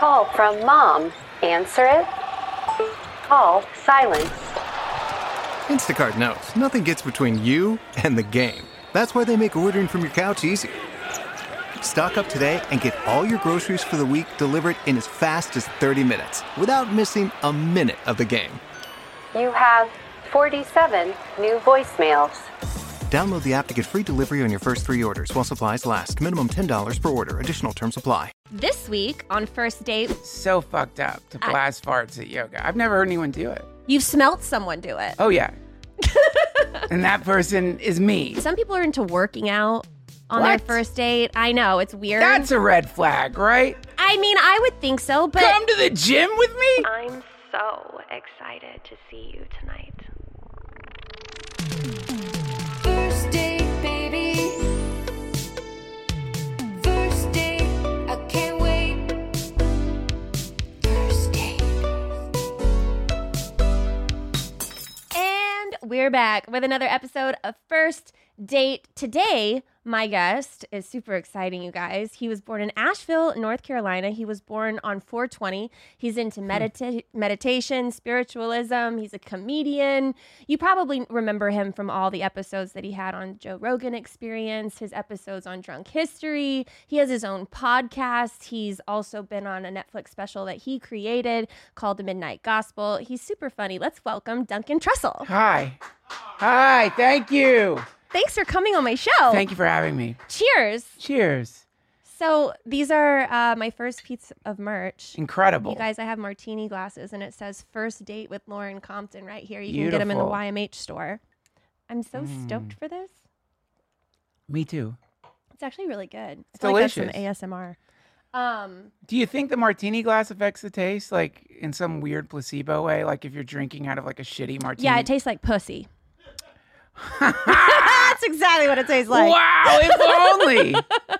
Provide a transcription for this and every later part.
call from Mom. Answer it. Call silence. Instacart knows nothing gets between you and the game. That's why they make ordering from your couch easy. Stock up today and get all your groceries for the week delivered in as fast as 30 minutes without missing a minute of the game. You have 47 new voicemails. Download the app to get free delivery on your first 3 orders while supplies last. Minimum $10 per order. Additional terms apply. This week on First Date, So fucked up to blast farts at yoga. I've never heard anyone do it. you've smelt someone do it. Oh, yeah. And that person is me. Some people are into working out on their What? first date. I know, it's weird. That's a red flag, right? I mean, I would think so, but Come to the gym with me? I'm so excited to see you tonight. First date, baby. First date, I can't wait. First date. And we're back with another episode of First Date. Today, my guest is super exciting, you guys. He was born in Asheville, North Carolina. He was born on 4/20. He's into meditation, spiritualism. He's a comedian. You probably remember him from all the episodes that he had on Joe Rogan Experience, his episodes on Drunk History. He has his own podcast. He's also been on a Netflix special that he created called The Midnight Gospel. He's super funny. Let's welcome Duncan Trussell. Hi. Hi, thank you. Thanks for coming on my show. Thank you for having me. Cheers. Cheers. So these are my first piece of merch. Incredible. You guys, I have martini glasses, and it says First Date with Lauren Compton right here. You can get them in the Beautiful. YMH store. I'm so stoked for this. Me too. It's actually really good. It's I feel like that's some delicious. ASMR. Do you think the martini glass affects the taste, like in some weird placebo way? Like if you're drinking out of like a shitty martini? Yeah, it tastes like pussy. That's exactly what it tastes like. Wow, if only.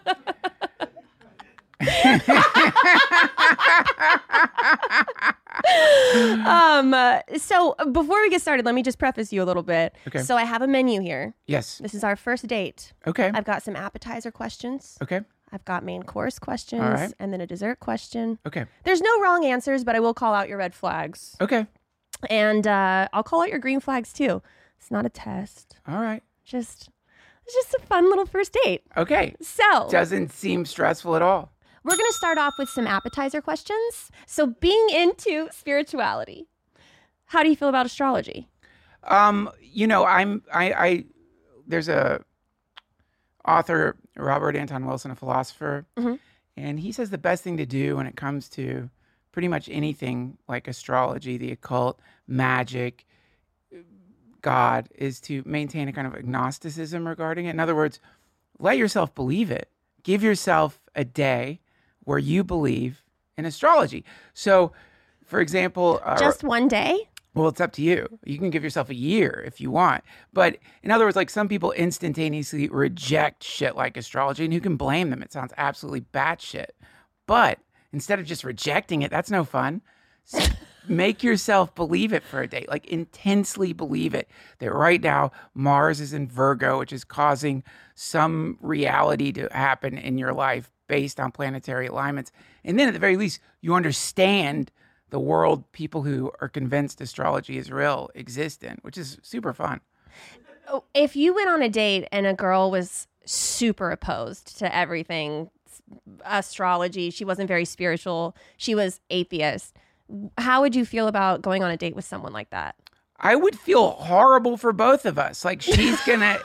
So before we get started, let me just preface you a little bit. Okay. So I have a menu here. Yes. This is our first date. Okay. I've got some appetizer questions. Okay. I've got main course questions. All right. And then a dessert question. Okay. There's no wrong answers, but I will call out your red flags. Okay. And I'll call out your green flags too. It's not a test. All right. It's just a fun little first date. Okay. So Doesn't seem stressful at all. we're going to start off with some appetizer questions. So being into spirituality, how do you feel about astrology? You know, I there's a author, Robert Anton Wilson, a philosopher, and he says the best thing to do when it comes to pretty much anything like astrology, the occult, magic, God, is to maintain a kind of agnosticism regarding it. In other words, let yourself believe it. Give yourself a day where you believe in astrology. So, for example, Just one day? well, it's up to you. You can give yourself a year if you want. But in other words, like some people instantaneously reject shit like astrology, and who can blame them? It sounds absolutely batshit. But instead of just rejecting it, that's no fun. Make yourself believe it for a day, like intensely believe it that right now Mars is in Virgo, which is causing some reality to happen in your life based on planetary alignments. And then at the very least, you understand the world people who are convinced astrology is real exist in, which is super fun. If you went on a date and a girl was super opposed to everything astrology, she wasn't very spiritual, she was atheist, how would you feel about going on a date with someone like that? I would feel horrible for both of us. Like she's gonna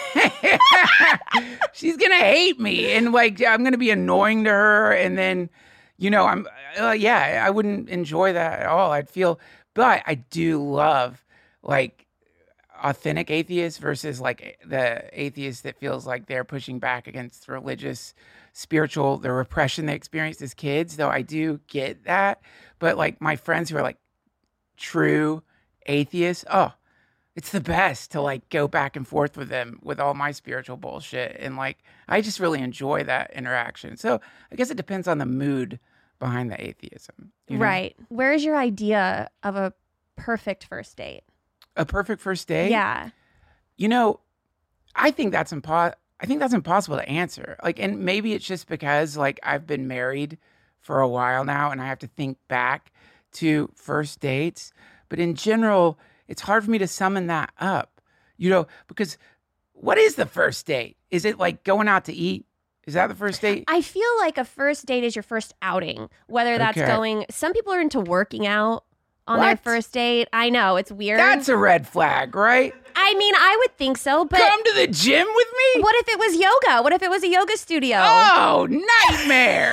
she's gonna hate me, and like I'm gonna be annoying to her, and then I'm I wouldn't enjoy that at all. I'd feel, but I do love like authentic atheists versus like the atheist that feels like they're pushing back against religious, spiritual, the repression they experienced as kids. Though I do get that, but like my friends who are like true atheists, oh, it's the best to like go back and forth with them with all my spiritual bullshit. And like, I just really enjoy that interaction. So I guess it depends on the mood behind the atheism. You know? Right. Where is your idea of a perfect first date? A perfect first date? Yeah. I think that's impossible to answer. Like, and maybe it's just because like I've been married for a while now, and I have to think back to first dates. But in general, it's hard for me to summon that up, because what is the first date? Is it like going out to eat? Is that the first date? I feel like a first date is your first outing, whether that's Okay. some people are into working out on their What? first date. I know, it's weird. That's a red flag, right? I mean, I would think so, but Come to the gym with me? what if it was yoga? What if it was a yoga studio? Oh, nightmare.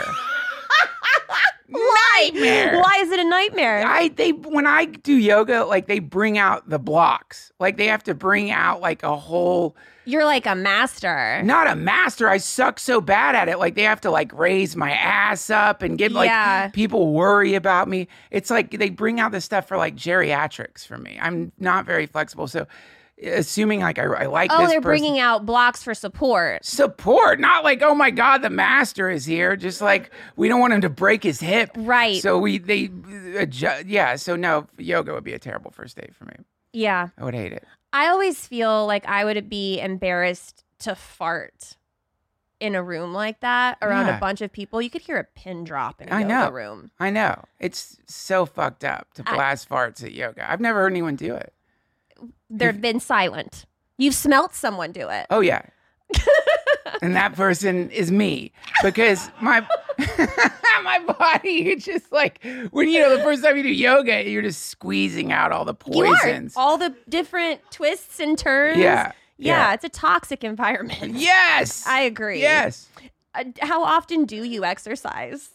Nightmare. Why is it a nightmare? When I do yoga, like they bring out the blocks. Like they have to bring out like a whole, You're like a master. not a master. I suck so bad at it. Like they have to like raise my ass up and get Yeah. people worry about me. It's like they bring out this stuff for like geriatrics for me. I'm not very flexible. So assuming like I like Oh, this they're person. bringing out blocks for support. Support, not like, oh my God, the master is here. Just like we don't want him to break his hip. Right. So they adjust. Yeah. So no, yoga would be a terrible first date for me. Yeah. I would hate it. I always feel like I would be embarrassed to fart in a room like that around Yeah. a bunch of people. You could hear a pin drop in a I yoga know. room. I know. It's so fucked up to blast farts at yoga. I've never heard anyone do it. They've been silent. You've smelt someone do it. Oh yeah. And that person is me because my my body, it's just like when the first time you do yoga, you're just squeezing out all the You are. poisons. All the different twists and turns. Yeah. Yeah, it's a toxic environment. Yes. I agree. Yes. How often do you exercise?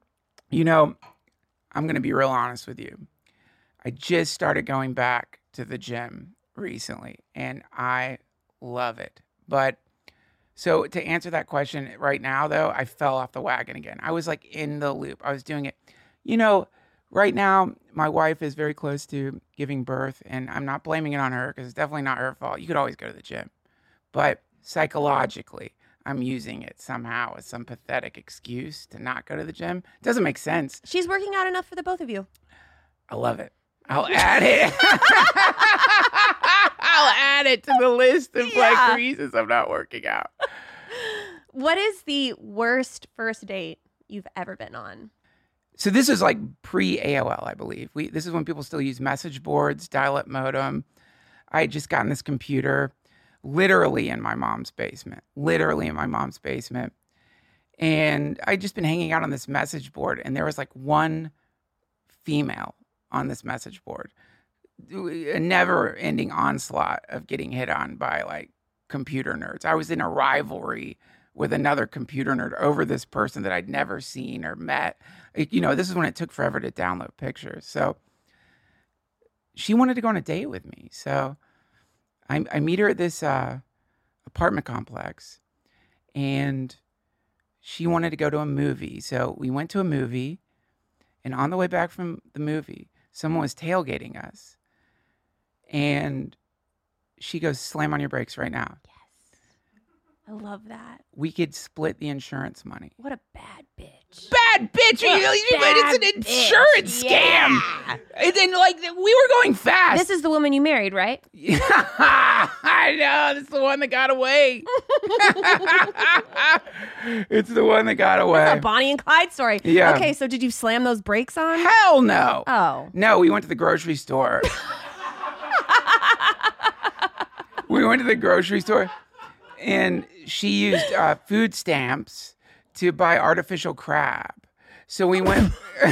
I'm going to be real honest with you. I just started going back to the gym recently and I love it. But so to answer that question right now, though, I fell off the wagon again. I was like in the loop. I was doing it. Right now, my wife is very close to giving birth, and I'm not blaming it on her because it's definitely not her fault. You could always go to the gym. But psychologically, I'm using it somehow as some pathetic excuse to not go to the gym. It doesn't make sense. She's working out enough for the both of you. I love it. I'll add it. I'll add it to the list of like reasons I'm not working out. What is the worst first date you've ever been on? So this is like pre-AOL, I believe. This is when people still use message boards, dial-up modem. I had just gotten this computer literally in my mom's basement. And I'd just been hanging out on this message board, and there was like one female on this message board. A never-ending onslaught of getting hit on by like computer nerds. I was in a rivalry with another computer nerd over this person that I'd never seen or met. This is when it took forever to download pictures. So she wanted to go on a date with me. So I meet her at this apartment complex, and she wanted to go to a movie. So we went to a movie, and on the way back from the movie, someone was tailgating us. And she goes, "Slam on your brakes right now. I love that. We could split the insurance money." What a bad bitch. Bad bitch! It's an insurance scam. And then, like, we were going fast. This is the woman you married, right? I know. This is the one that got away. It's the one that got It's away. a Bonnie and Clyde story. Yeah. Okay, so did you slam those brakes on? Hell no. Oh. No, we went to the grocery store. We went to the grocery store, and she used food stamps to buy artificial crab. So we went.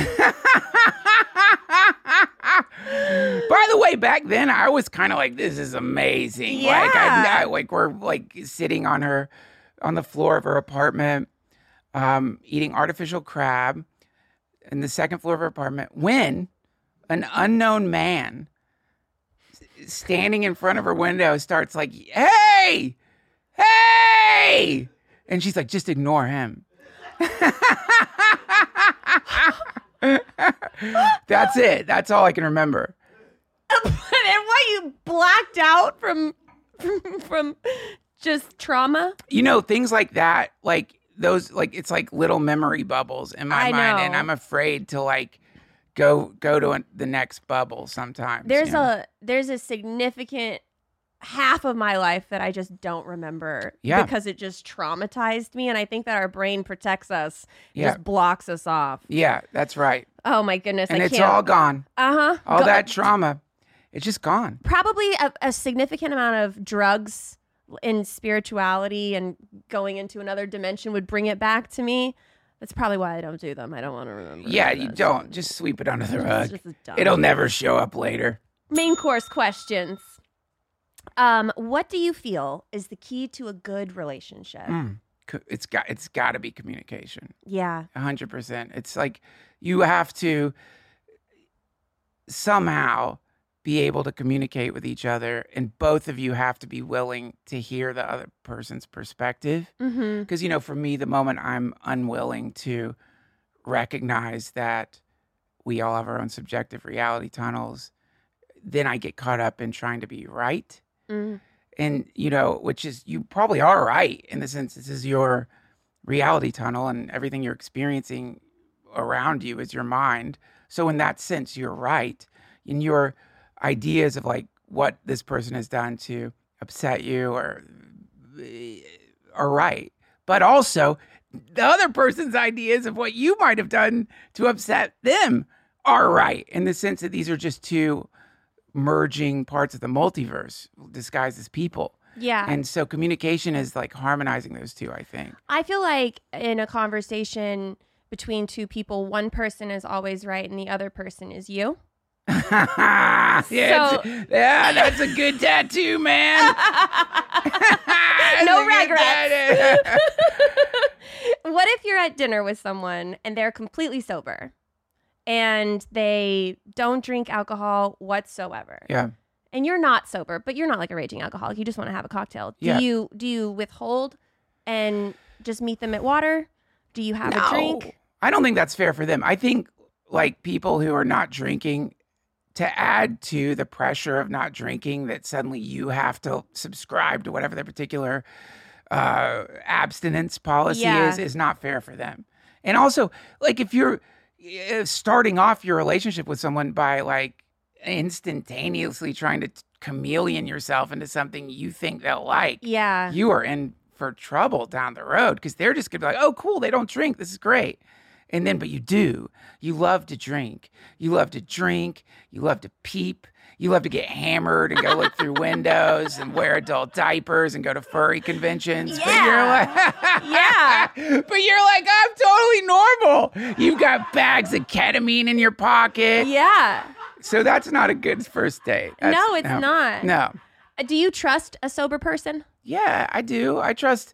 By the way, back then I was kind of like, "This is amazing." Yeah. Like we're like sitting on the floor of her apartment, eating artificial crab, in the second floor of her apartment, when an unknown man standing in front of her window starts like, "Hey, hey!" And she's like, "Just ignore him." That's it. That's all I can remember. And what, you blacked out from just trauma? Things like that, like those, like it's like little memory bubbles in my I mind, know. and I'm afraid to like go to the next bubble sometimes. There's a significant half of my life that I just don't remember Yeah. because it just traumatized me. And I think that our brain protects us, Yeah. just blocks us off. Yeah, that's right. Oh my goodness. And I it's can't. all gone. Uh-huh. All that trauma, it's just gone. Probably a significant amount of drugs in spirituality and going into another dimension would bring it back to me. That's probably why I don't do them. I don't want to remember. Yeah, that. you don't. Just sweep it under the rug. It's just dumb. It'll never show up later. Main course questions. What do you feel is the key to a good relationship? It's got to be communication. Yeah. 100%. It's like you have to somehow be able to communicate with each other, and both of you have to be willing to hear the other person's perspective. Mm-hmm. Because, for me, the moment I'm unwilling to recognize that we all have our own subjective reality tunnels, then I get caught up in trying to be right. Mm. And, which is, you probably are right in the sense this is your reality tunnel and everything you're experiencing around you is your mind. So in that sense, you're right. And your ideas of like what this person has done to upset you are right. But also the other person's ideas of what you might have done to upset them are right in the sense that these are just two merging parts of the multiverse disguised as people. Yeah. And so communication is like harmonizing those two, I think. I feel like in a conversation between two people, one person is always right and the other person is you. Yeah, that's a good tattoo, man. No regrets. What if you're at dinner with someone and they're completely sober and they don't drink alcohol whatsoever? Yeah. And you're not sober, but you're not like a raging alcoholic. You just want to have a cocktail. Yeah. Do you withhold and just meet them at water? Do you have a drink? I don't think that's fair for them. I think like people who are not drinking, to add to the pressure of not drinking, that suddenly you have to subscribe to whatever their particular abstinence policy is not fair for them. And also, like if you're starting off your relationship with someone by like instantaneously trying to chameleon yourself into something you think they'll like, Yeah. you are in for trouble down the road because they're just gonna be like, oh, cool, they don't drink. This is great. And then, but you do. You love to drink. You love to drink. You love to peep. You love to get hammered and go look through windows and wear adult diapers and go to furry conventions. But you're like, Yeah. But you're like, I'm totally normal. You've got bags of ketamine in your pocket. Yeah. So that's not a good first date. No, it's not. No. Do you trust a sober person? Yeah, I do. I trust,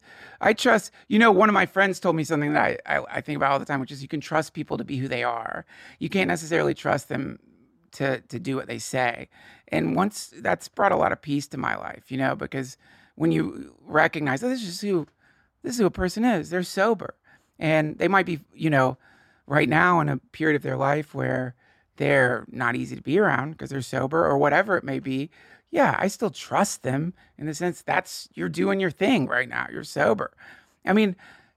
one of my friends told me something that I think about all the time, which is you can trust people to be who they are. You can't necessarily trust them to do what they say. And once that's brought a lot of peace to my life, because when you recognize, this is who a person is, they're sober. And they might be, right now in a period of their life where they're not easy to be around because they're sober or whatever it may be. Yeah, I still trust them in the sense you're doing your thing right now. You're sober. I mean,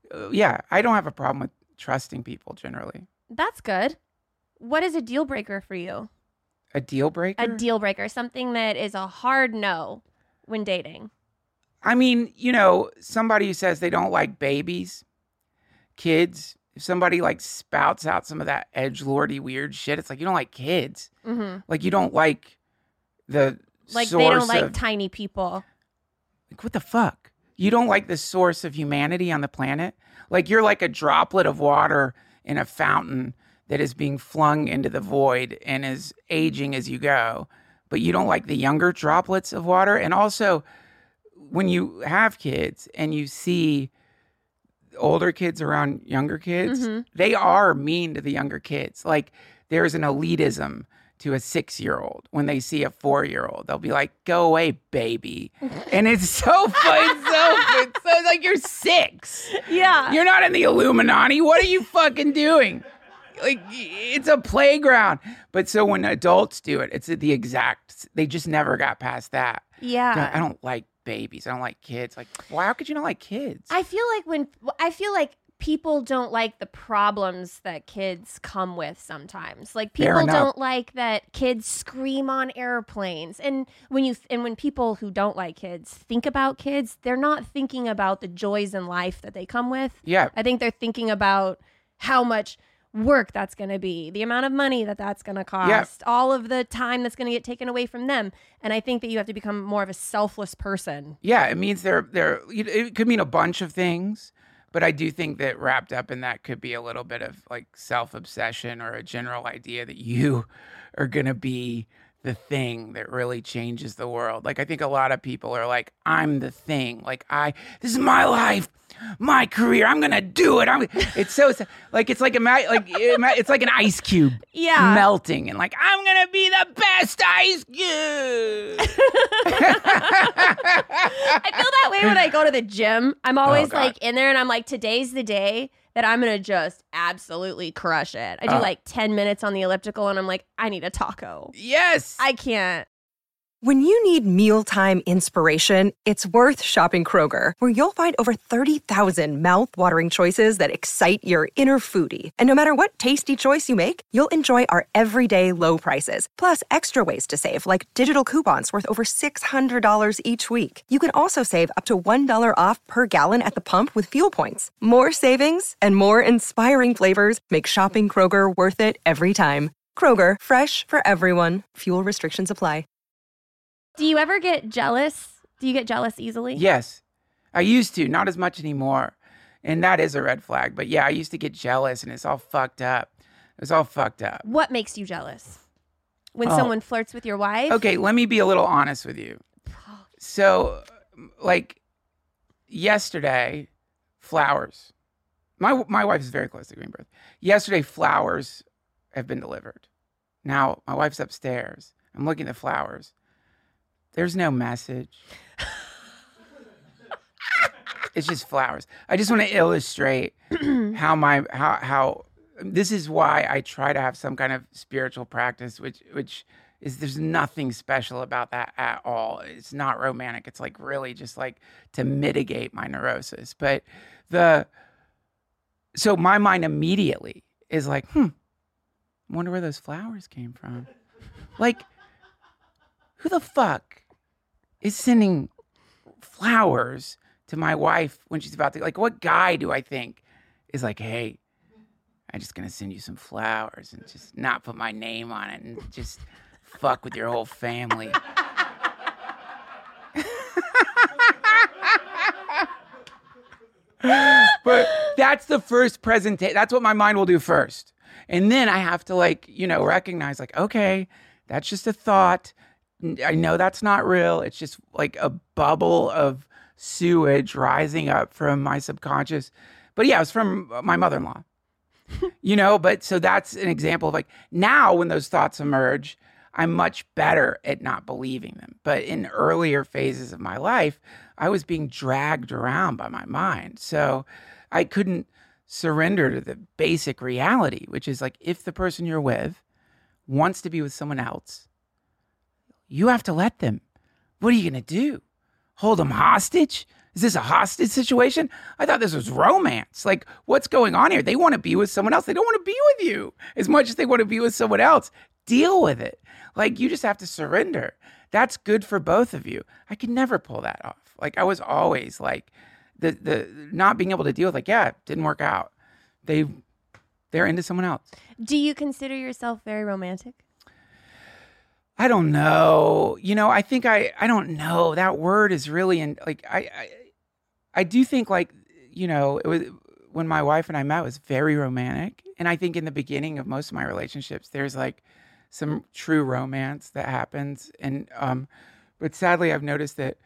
I don't have a problem with trusting people generally. That's good. What is a deal breaker for you? A deal breaker? A deal breaker, something that is a hard no when dating. I mean, somebody who says they don't like babies, kids, if somebody like spouts out some of that edgelordy weird shit, it's like, you don't like kids. Mm-hmm. Like you don't like the Like source they don't like of, tiny people. like, what the fuck? You don't like the source of humanity on the planet? Like you're like a droplet of water in a fountain that is being flung into the void and is aging as you go. But you don't like the younger droplets of water. And also, when you have kids and you see older kids around younger kids, they are mean to the younger kids. Like there's an elitism to a 6-year-old when they see a 4-year-old. They'll be like, go away, baby. And it's so fun. It's so like you're 6. Yeah. You're not in the Illuminati. What are you fucking doing? Like it's a playground. But so when adults do it, it's the exact, they just never got past that. Yeah. I don't like babies. I don't like kids. Like, why? How could you not like kids? I feel like people don't like the problems that kids come with sometimes. Like Fair people enough. don't like that kids scream on airplanes. And when people who don't like kids think about kids, they're not thinking about the joys in life that they come with. Yeah. I think they're thinking about how much work that's going to be, the amount of money that that's going to cost, all of the time that's going to get taken away from them. And I think that you have to become more of a selfless person. Yeah, it means it could mean a bunch of things, but I do think that wrapped up in that could be a little bit of like self-obsession or a general idea that you are going to be the thing that really changes the world. Like I think a lot of people are like, I'm the thing. Like this is my life, my career. I'm going to do it. It's so like, it's like, it's like an ice cube melting and like, I'm going to be the best ice cube. I feel that way when I go to the gym. I'm always God. like in there and I'm like, today's the day that I'm going to just absolutely crush it. I do like 10 minutes on the elliptical and I'm like, I need a taco. Yes. I can't. When you need mealtime inspiration, it's worth shopping Kroger, where you'll find over 30,000 mouth-watering choices that excite your inner foodie. And no matter what tasty choice you make, you'll enjoy our everyday low prices, plus extra ways to save, like digital coupons worth over $600 each week. You can also save up to $1 off per gallon at the pump with fuel points. More savings and more inspiring flavors make shopping Kroger worth it every time. Kroger, fresh for everyone. Fuel restrictions apply. Do you ever get jealous? Do you get jealous easily? Yes, I used to, not as much anymore. And that is a red flag. But yeah, I used to get jealous and it's all fucked up. It's all fucked up. What makes you jealous? When someone flirts with your wife? Okay, let me be a little honest with you. So, like, yesterday, flowers. My wife is very close to giving birth. Yesterday, flowers have been delivered. Now, my wife's upstairs. I'm looking at the flowers. There's no message. It's just flowers. I just want to illustrate how this is why I try to have some kind of spiritual practice, which is there's nothing special about that at all. It's not romantic. It's like really just like to mitigate my neurosis. But so my mind immediately is like, I wonder where those flowers came from. Like, who the fuck is sending flowers to my wife when she's about to, like, what guy do I think is like, hey, I'm just going to send you some flowers and just not put my name on it and just fuck with your whole family. But that's the first presentation. That's what my mind will do first. And then I have to recognize okay, that's just a thought. I know that's not real. It's just like a bubble of sewage rising up from my subconscious. But yeah, it was from my mother-in-law, but so that's an example of now when those thoughts emerge, I'm much better at not believing them. But in earlier phases of my life, I was being dragged around by my mind. So I couldn't surrender to the basic reality, which is if the person you're with wants to be with someone else, you have to let them. What are you going to do? Hold them hostage? Is this a hostage situation? I thought this was romance. What's going on here? They want to be with someone else. They don't want to be with you as much as they want to be with someone else. Deal with it. You just have to surrender. That's good for both of you. I could never pull that off. I was always the not being able to deal with it didn't work out. They're into someone else. Do you consider yourself very romantic? I don't know. I think I don't know. That word is really I do think it was when my wife and I met, it was very romantic. And I think in the beginning of most of my relationships, there's some true romance that happens. And but sadly I've noticed that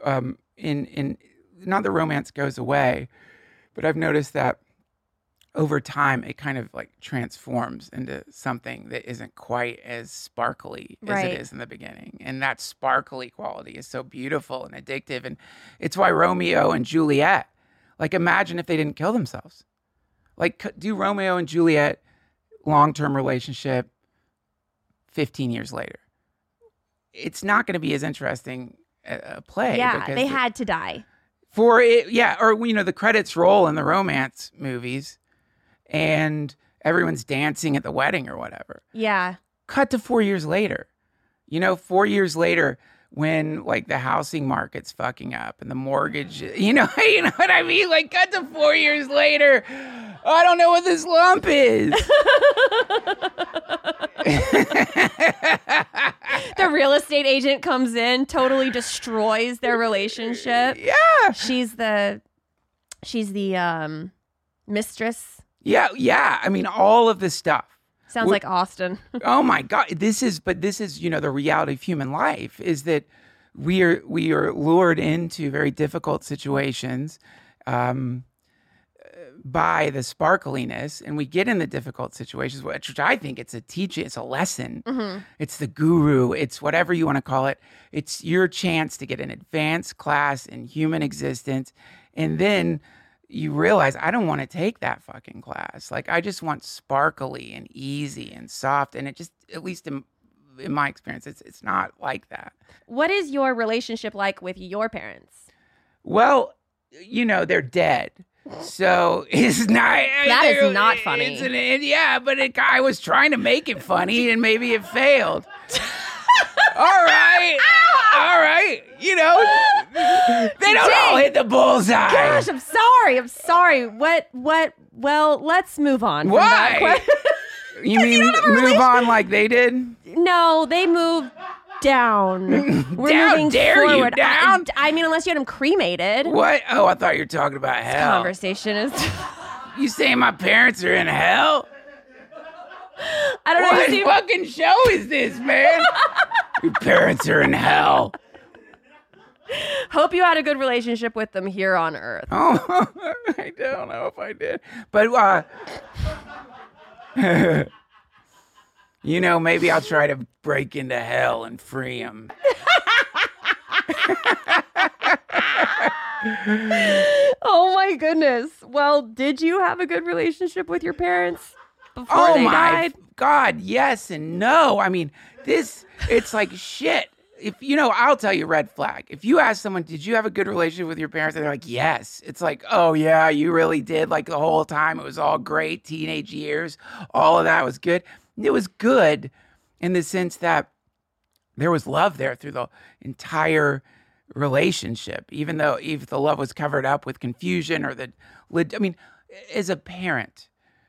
in not the romance goes away, but I've noticed that over time, it kind of transforms into something that isn't quite as sparkly as it is in the beginning. And that sparkly quality is so beautiful and addictive. And it's why Romeo and Juliet, imagine if they didn't kill themselves. Do Romeo and Juliet long-term relationship 15 years later. It's not going to be as interesting a play. Yeah, because they had to die. For it, yeah, or the credits roll in the romance movies, and everyone's dancing at the wedding or whatever. Yeah. Cut to 4 years later. 4 years later, when like the housing market's fucking up and the mortgage, you know what I mean? Like, cut to 4 years later. I don't know what this lump is. The real estate agent comes in, totally destroys their relationship. Yeah. She's the mistress. Yeah. I mean, all of this stuff. Sounds like Austin. Oh my God. This is, the reality of human life is that we are lured into very difficult situations by the sparkliness, and we get in the difficult situations, which I think it's a teaching, it's a lesson. Mm-hmm. It's the guru. It's whatever you want to call it. It's your chance to get an advanced class in human existence. And then you realize, I don't want to take that fucking class. Like, I just want sparkly and easy and soft. And it just, at least in my experience, it's not like that. What is your relationship like with your parents? Well, they're dead. So it's not. That is not funny. But I was trying to make it funny, and maybe it failed. All right. They don't all hit the bullseye. Gosh, I'm sorry. What? Well, let's move on. from that Why? question. You mean move on like they did? No, they moved down. We're Down? moving Dare you forward. down? I mean, unless you had them cremated. What? Oh, I thought you were talking about hell. Conversation is. You saying my parents are in hell? I don't know. What you seem- fucking show is this, man? Your parents are in hell. Hope you had a good relationship with them here on Earth. Oh, I don't know if I did. But, maybe I'll try to break into hell and free them. Oh my goodness. Well, did you have a good relationship with your parents before they died? God, yes and no. I mean, it's like shit. If I'll tell you, red flag. If you ask someone, did you have a good relationship with your parents? And they're like, yes. It's like, oh yeah, you really did. Like the whole time, it was all great. Teenage years, all of that was good. It was good in the sense that there was love there through the entire relationship, even though if the love was covered up with confusion or as a parent,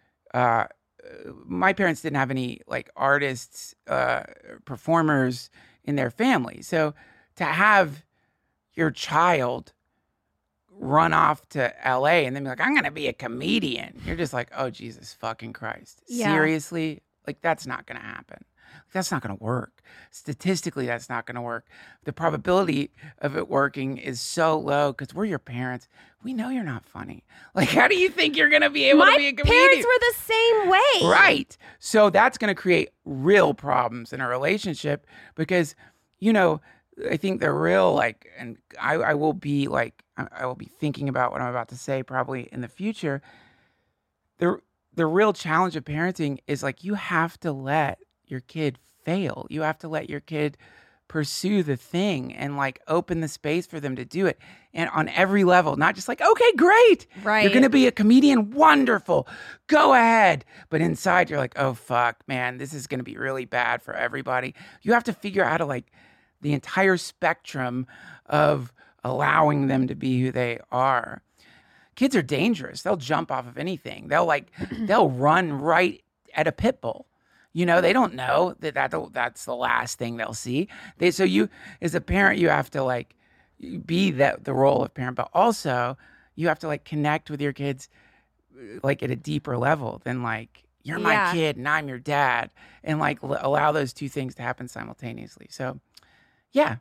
my parents didn't have any like artists, performers in their family. So to have your child run off to LA and then be like, I'm going to be a comedian. You're just like, oh, Jesus fucking Christ. Yeah. Seriously? Like, that's not going to happen. That's not going to work. Statistically, that's not going to work. The probability of it working is so low because we're your parents. We know you're not funny. Like, how do you think you're going to be able to be a comedian? My parents were the same way. Right. So that's going to create real problems in a relationship because, I think they're real, like, and I will be thinking about what I'm about to say probably in the future. The real challenge of parenting is like, you have to let your kid fail. You have to let your kid pursue the thing and like open the space for them to do it. And on every level, not just like, okay, great. Right. You're going to be a comedian. Wonderful. Go ahead. But inside you're like, oh, fuck, man, this is going to be really bad for everybody. You have to figure out the entire spectrum of allowing them to be who they are. Kids are dangerous. They'll jump off of anything. They'll run right at a pit bull. They don't know that's the last thing they'll see. So you, as a parent, you have to be the role of parent, but also you have to connect with your kids at a deeper level than you're my kid and I'm your dad, and allow those two things to happen simultaneously. So, yeah,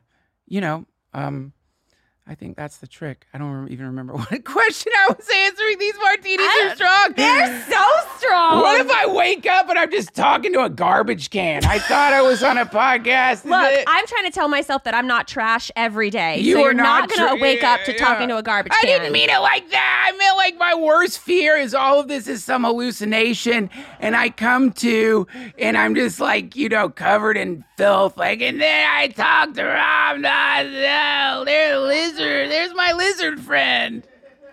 I think that's the trick. I don't even remember what question I was answering. These martinis are strong. They're so strong. What if I wake up and I'm just talking to a garbage can? I thought I was on a podcast. Look, I'm trying to tell myself that I'm not trash every day. You so are you're not not going to wake up to yeah. talking to a garbage I can. didn't mean it like that. I meant like my worst fear is all of this is some hallucination, and I come to, and I'm just like, covered in filth. Like, and then I talk to Rob. No, there's a lizard. There's my lizard friend.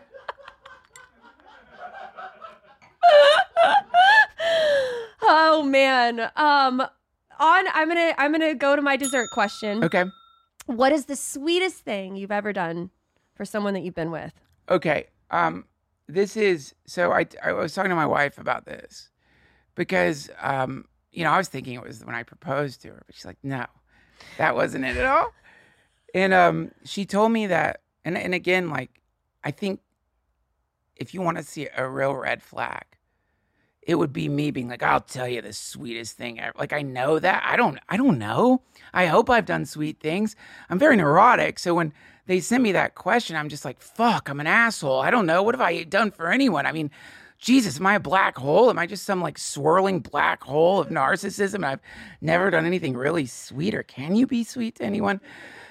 Oh man. I'm gonna go to my dessert question. Okay. What is the sweetest thing you've ever done for someone that you've been with? Okay. This is so. I was talking to my wife about this because I was thinking it was when I proposed to her, but she's like, no, that wasn't it at all. And she told me that, and again, like, I think if you want to see a real red flag, it would be me being like, I'll tell you the sweetest thing ever. Like, I know that. I don't know. I hope I've done sweet things. I'm very neurotic. So when they send me that question, I'm just like, fuck, I'm an asshole. I don't know. What have I done for anyone? I mean, Jesus, am I a black hole? Am I just some like swirling black hole of narcissism? I've never done anything really sweet, or can you be sweet to anyone?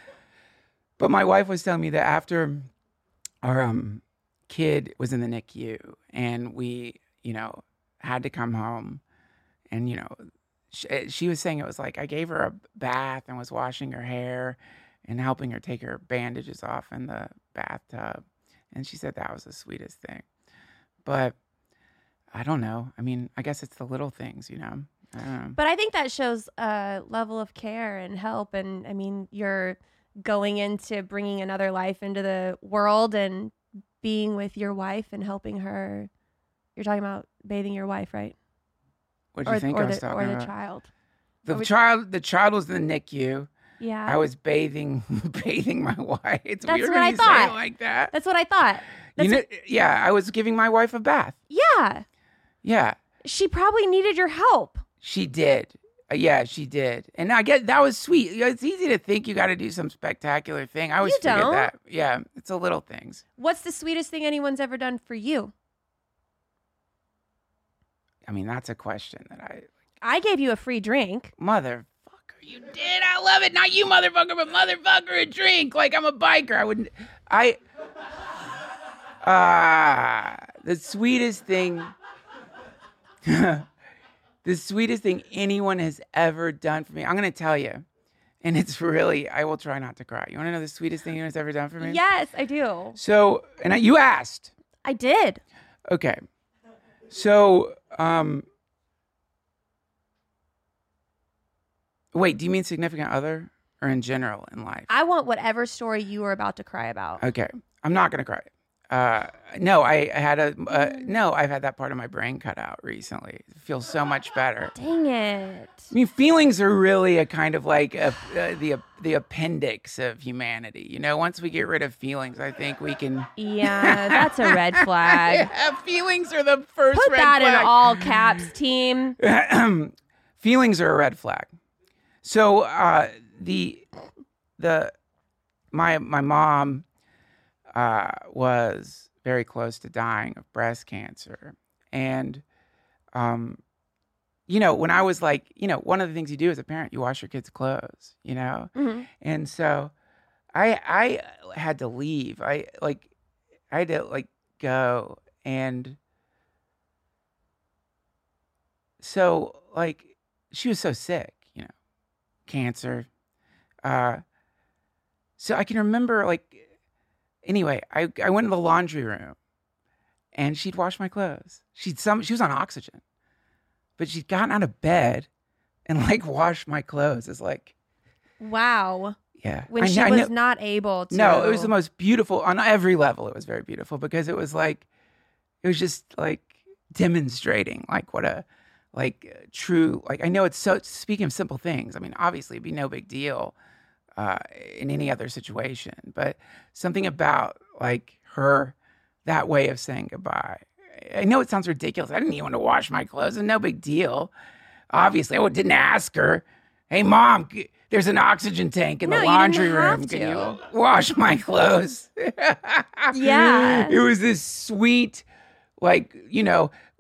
But my wife was telling me that after our kid was in the NICU and we, had to come home, and she was saying it was like I gave her a bath and was washing her hair and helping her take her bandages off in the bathtub, and she said that was the sweetest thing. But I don't know. I mean, I guess it's the little things, I don't know. But I think that shows a level of care and help. And I mean, you're going into bringing another life into the world and being with your wife and helping her. You're talking about bathing your wife, right? What do you think I was talking or the about? child? The child was in the NICU. Yeah. I was bathing my wife. It's That's weird what when I you say thought. it like that. That's what I thought. I was giving my wife a bath. Yeah. Yeah, She probably needed your help. she did. Yeah, she did. And I get that was sweet. It's easy to think you got to do some spectacular thing. I always You figured don't. that. Yeah, it's the little things. What's the sweetest thing anyone's ever done for you? I mean, that's a question that I gave you a free drink. motherfucker, you did. I love it. Not you, motherfucker, but motherfucker, a drink. Like I'm a biker. The sweetest thing. The sweetest thing anyone has ever done for me. I'm going to tell you. And it's really, I will try not to cry. You want to know the sweetest thing anyone's ever done for me? Yes, I do. So, you asked. I did. Okay. So, wait, do you mean significant other or in general in life? I want whatever story you were about to cry about. Okay. I'm not going to cry. No, I've had that part of my brain cut out recently. It feels so much better. Dang it. I mean, feelings are really a kind of like the appendix of humanity. Once we get rid of feelings, I think we can. Yeah, that's a red flag. Yeah, feelings are the first Put red that flag. in all caps, team. Feelings are a red flag. So my mom was very close to dying of breast cancer, and when I was like, one of the things you do as a parent, you wash your kids' clothes, Mm-hmm. and so I had to leave. I had to go, and so she was so sick, cancer. So I can remember anyway, I went in the laundry room and she'd wash my clothes. She was on oxygen, but she'd gotten out of bed and washed my clothes. It's Wow. yeah. When I she know- was not able to. No, it was the most beautiful on every level. It was very beautiful because it was just demonstrating what a true, I know it's so, speaking of simple things, I mean, obviously it'd be no big deal in any other situation, but something about her, that way of saying goodbye. I know it sounds ridiculous. I didn't even want to wash my clothes, and no big deal. Obviously, I didn't ask her, hey mom, there's an oxygen tank in No, the you didn't laundry have room. to. Can you wash my clothes? Yeah. It was this sweet,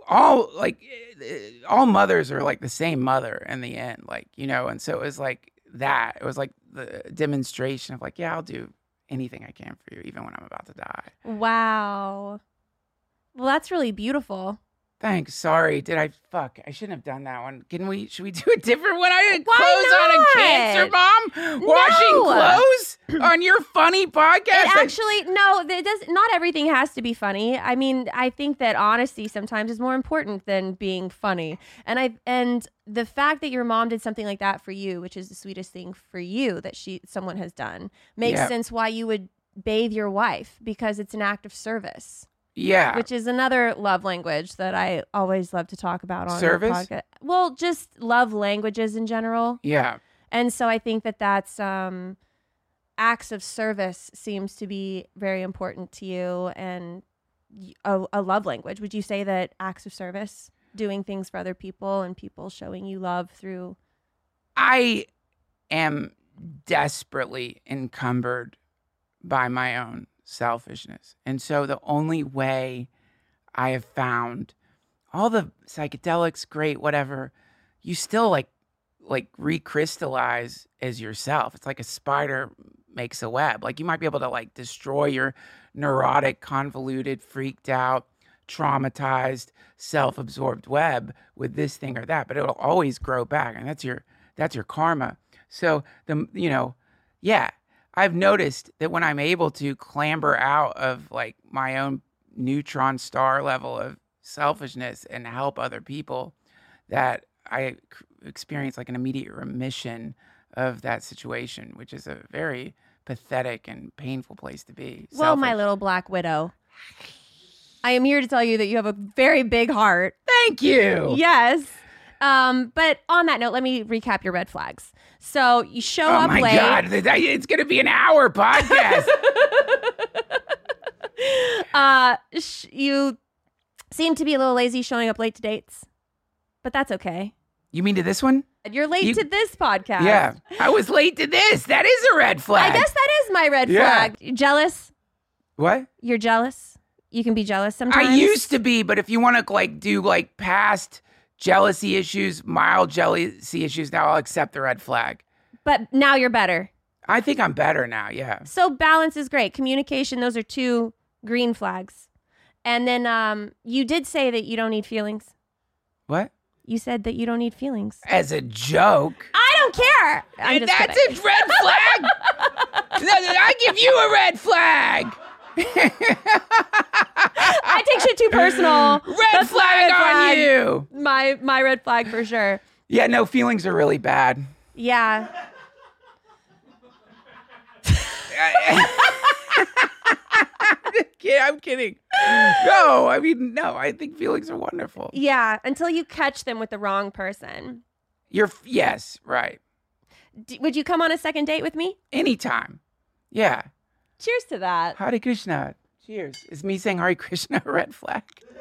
all mothers are like the same mother in the end, like, you know, and so it was like that. It was like the demonstration of like, yeah, I'll do anything I can for you, even when I'm about to die. Wow. Well, that's really beautiful. Thanks. Sorry. I shouldn't have done that one. Should we do a different one? I had Why clothes on a cancer mom washing clothes on your funny podcast. No, it does. Not everything has to be funny. I mean, I think that honesty sometimes is more important than being funny. And the fact that your mom did something like that for you, which is the sweetest thing for you that someone has done, makes sense why you would bathe your wife, because it's an act of service. Yeah. Which is another love language that I always love to talk about on service? the podcast. Well, just love languages in general. Yeah. And so I think that's acts of service seems to be very important to you, and a love language. Would you say that acts of service, doing things for other people and people showing you love through? I am desperately encumbered by my own selfishness. And so the only way I have found, all the psychedelics, great, whatever, you still like recrystallize as yourself. It's like a spider makes a web. Like you might be able to like destroy your neurotic, convoluted, freaked out, traumatized, self-absorbed web with this thing or that, but it'll always grow back. And that's your karma. So I've noticed that when I'm able to clamber out of like my own neutron star level of selfishness and help other people, that I experience like an immediate remission of that situation, which is a very pathetic and painful place to be. Well, my little black widow, I am here to tell you that you have a very big heart. Thank you. Yes. But on that note, let me recap your red flags. So you show up late. Oh my God, it's going to be an hour podcast. You seem to be a little lazy showing up late to dates, but that's okay. You mean to this one? You're late to this podcast. Yeah, I was late to this. That is a red flag. I guess that is my red flag. You jealous? What? You're jealous? You can be jealous sometimes? I used to be, but if you want to like do like past jealousy issues, mild jealousy issues, now I'll accept the red flag. But now you're better. I think I'm better now, yeah. So balance is great. Communication, those are 2 green flags. And then you did say that you don't need feelings. What? You said that you don't need feelings. As a joke. I don't care. I'm just That's kidding. a red flag? I give you a red flag. I take shit too personal. Red flag on you. My red flag for sure. Yeah, no, feelings are really bad. Yeah. I'm kidding. No, I think feelings are wonderful. Yeah, until you catch them with the wrong person. Yes, right. Would you come on a second date with me? Anytime. Yeah. Cheers to that. Hare Krishna. Cheers. Is me saying Hare Krishna a red flag?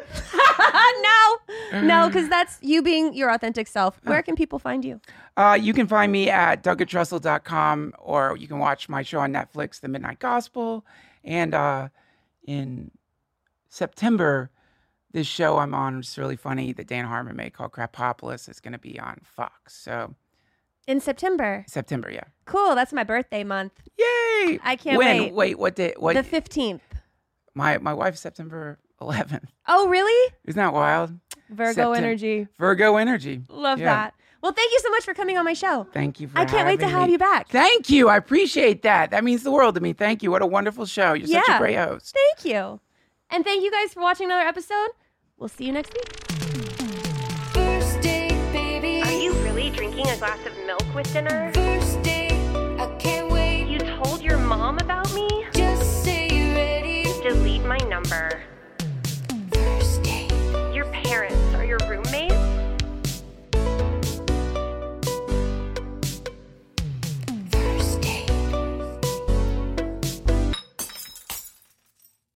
No, because that's you being your authentic self. Where can people find you? You can find me at DougAtrussell.com, or you can watch my show on Netflix, The Midnight Gospel. And in September, this show I'm on, which is really funny, that Dan Harmon made, called Crapopolis, is going to be on Fox. So in September, yeah. Cool. That's my birthday month. Yay! I can't wait. Wait, what day? What? The 15th. My wife's September 11th. Oh, really? Isn't that wild? Virgo energy. Virgo energy. Love that. Well, thank you so much for coming on my show. Thank you for I can't wait to have you back. Thank you. I appreciate that. That means the world to me. Thank you. What a wonderful show. You're such a great host. Thank you. And thank you guys for watching another episode. We'll see you next week. First date, baby. Are you really drinking a glass of milk with dinner? First date, I can't wait. You told your mom about me? Just say you're ready. Delete my number.